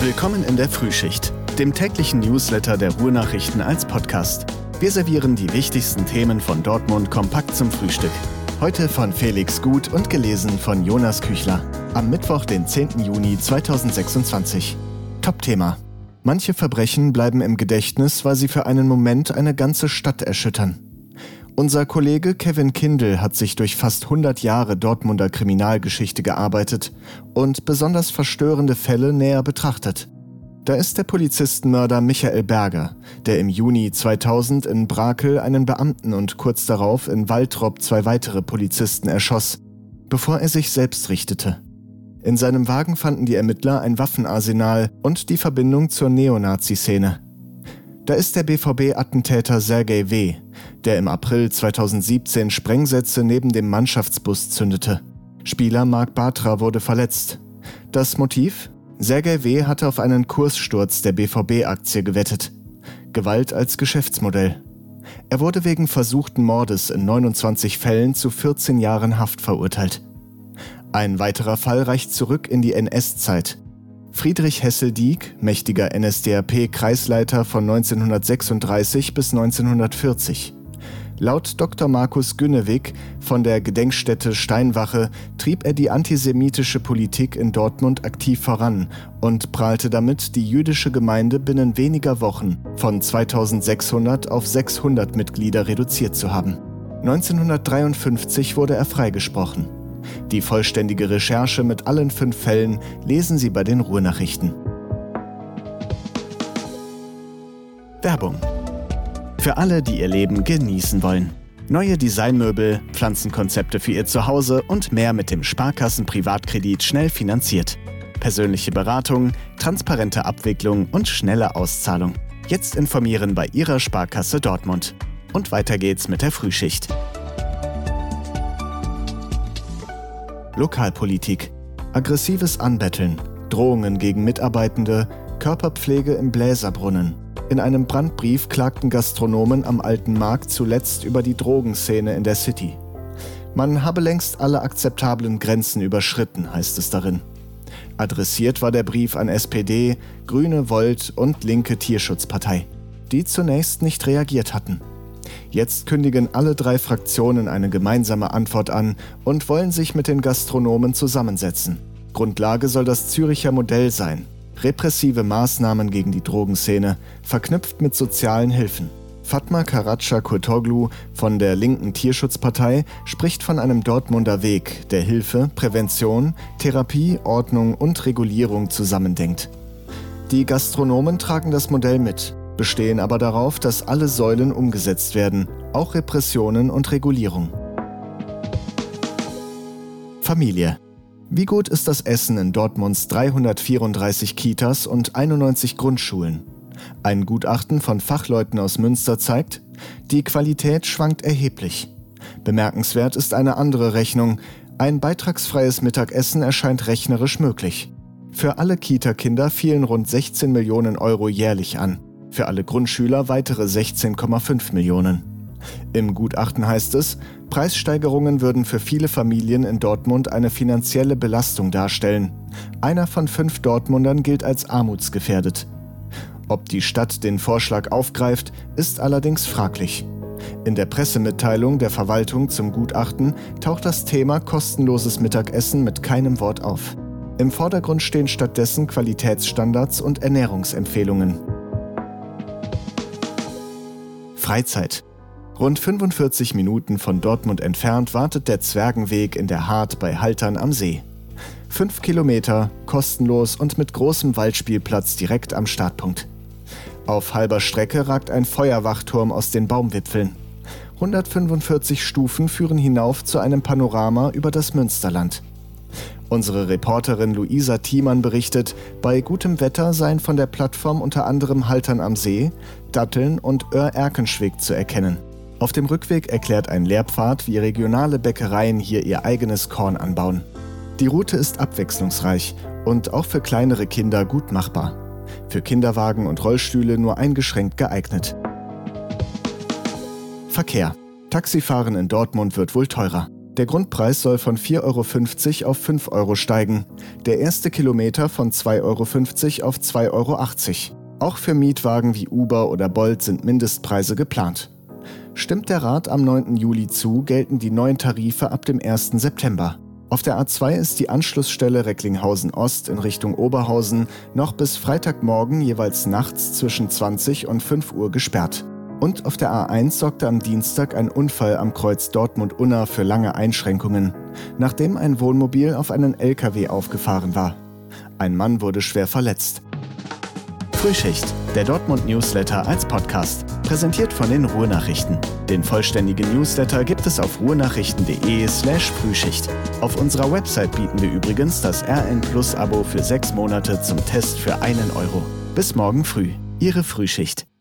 Willkommen in der Frühschicht, dem täglichen Newsletter der Ruhr-Nachrichten als Podcast. Wir servieren die wichtigsten Themen von Dortmund kompakt zum Frühstück. Heute von Felix Gut und gelesen von Jonas Küchler. Am Mittwoch, den 10. Juni 2026. Top-Thema. Manche Verbrechen bleiben im Gedächtnis, weil sie für einen Moment eine ganze Stadt erschüttern. Unser Kollege Kevin Kindl hat sich durch fast 100 Jahre Dortmunder Kriminalgeschichte gearbeitet und besonders verstörende Fälle näher betrachtet. Da ist der Polizistenmörder Michael Berger, der im Juni 2000 in Brakel einen Beamten und kurz darauf in Waltrop 2 weitere Polizisten erschoss, bevor er sich selbst richtete. In seinem Wagen fanden die Ermittler ein Waffenarsenal und die Verbindung zur Neonazi-Szene. Da ist der BVB-Attentäter Sergej W., der im April 2017 Sprengsätze neben dem Mannschaftsbus zündete. Spieler Marc Bartra wurde verletzt. Das Motiv? Sergej W. hatte auf einen Kurssturz der BVB-Aktie gewettet. Gewalt als Geschäftsmodell. Er wurde wegen versuchten Mordes in 29 Fällen zu 14 Jahren Haft verurteilt. Ein weiterer Fall reicht zurück in die NS-Zeit. Friedrich Hessel-Dieck, mächtiger NSDAP-Kreisleiter von 1936 bis 1940. Laut Dr. Markus Günnewig von der Gedenkstätte Steinwache trieb er die antisemitische Politik in Dortmund aktiv voran und prahlte damit, die jüdische Gemeinde binnen weniger Wochen von 2600 auf 600 Mitglieder reduziert zu haben. 1953 wurde er freigesprochen. Die vollständige Recherche mit allen 5 Fällen lesen Sie bei den Ruhr-Nachrichten. Werbung. Für alle, die ihr Leben genießen wollen. Neue Designmöbel, Pflanzenkonzepte für ihr Zuhause und mehr mit dem Sparkassen-Privatkredit schnell finanziert. Persönliche Beratung, transparente Abwicklung und schnelle Auszahlung. Jetzt informieren bei Ihrer Sparkasse Dortmund. Und weiter geht's mit der Frühschicht. Lokalpolitik. Aggressives Anbetteln, Drohungen gegen Mitarbeitende, Körperpflege im Bläserbrunnen. In einem Brandbrief klagten Gastronomen am Alten Markt zuletzt über die Drogenszene in der City. Man habe längst alle akzeptablen Grenzen überschritten, heißt es darin. Adressiert war der Brief an SPD, Grüne Volt und linke Tierschutzpartei, die zunächst nicht reagiert hatten. Jetzt kündigen alle 3 Fraktionen eine gemeinsame Antwort an und wollen sich mit den Gastronomen zusammensetzen. Grundlage soll das Züricher Modell sein. Repressive Maßnahmen gegen die Drogenszene, verknüpft mit sozialen Hilfen. Fatma Karaca-Kurtoglu von der linken Tierschutzpartei spricht von einem Dortmunder Weg, der Hilfe, Prävention, Therapie, Ordnung und Regulierung zusammendenkt. Die Gastronomen tragen das Modell mit, bestehen aber darauf, dass alle Säulen umgesetzt werden, auch Repressionen und Regulierung. Familie. Wie gut ist das Essen in Dortmunds 334 Kitas und 91 Grundschulen? Ein Gutachten von Fachleuten aus Münster zeigt, die Qualität schwankt erheblich. Bemerkenswert ist eine andere Rechnung. Ein beitragsfreies Mittagessen erscheint rechnerisch möglich. Für alle Kita-Kinder fielen rund 16 Millionen Euro jährlich an. Für alle Grundschüler weitere 16,5 Millionen. Im Gutachten heißt es, Preissteigerungen würden für viele Familien in Dortmund eine finanzielle Belastung darstellen. Einer von 5 Dortmundern gilt als armutsgefährdet. Ob die Stadt den Vorschlag aufgreift, ist allerdings fraglich. In der Pressemitteilung der Verwaltung zum Gutachten taucht das Thema kostenloses Mittagessen mit keinem Wort auf. Im Vordergrund stehen stattdessen Qualitätsstandards und Ernährungsempfehlungen. Freizeit. Rund 45 Minuten von Dortmund entfernt wartet der Zwergenweg in der Hart bei Haltern am See. 5 Kilometer, kostenlos und mit großem Waldspielplatz direkt am Startpunkt. Auf halber Strecke ragt ein Feuerwachturm aus den Baumwipfeln. 145 Stufen führen hinauf zu einem Panorama über das Münsterland. Unsere Reporterin Luisa Thiemann berichtet, bei gutem Wetter seien von der Plattform unter anderem Haltern am See, Datteln und Öhr-Erkenschwick zu erkennen. Auf dem Rückweg erklärt ein Lehrpfad, wie regionale Bäckereien hier ihr eigenes Korn anbauen. Die Route ist abwechslungsreich und auch für kleinere Kinder gut machbar. Für Kinderwagen und Rollstühle nur eingeschränkt geeignet. Verkehr. Taxifahren in Dortmund wird wohl teurer. Der Grundpreis soll von 4,50 € auf 5 € steigen. Der erste Kilometer von 2,50 € auf 2,80 €. Auch für Mietwagen wie Uber oder Bolt sind Mindestpreise geplant. Stimmt der Rat am 9. Juli zu, gelten die neuen Tarife ab dem 1. September. Auf der A2 ist die Anschlussstelle Recklinghausen Ost in Richtung Oberhausen noch bis Freitagmorgen jeweils nachts zwischen 20 und 5 Uhr gesperrt. Und auf der A1 sorgte am Dienstag ein Unfall am Kreuz Dortmund-Unna für lange Einschränkungen, nachdem ein Wohnmobil auf einen LKW aufgefahren war. Ein Mann wurde schwer verletzt. Frühschicht, der Dortmund-Newsletter als Podcast, präsentiert von den Ruhrnachrichten. Den vollständigen Newsletter gibt es auf ruhrnachrichten.de/Frühschicht. Auf unserer Website bieten wir übrigens das RN-Plus-Abo für 6 Monate zum Test für 1 €. Bis morgen früh, Ihre Frühschicht.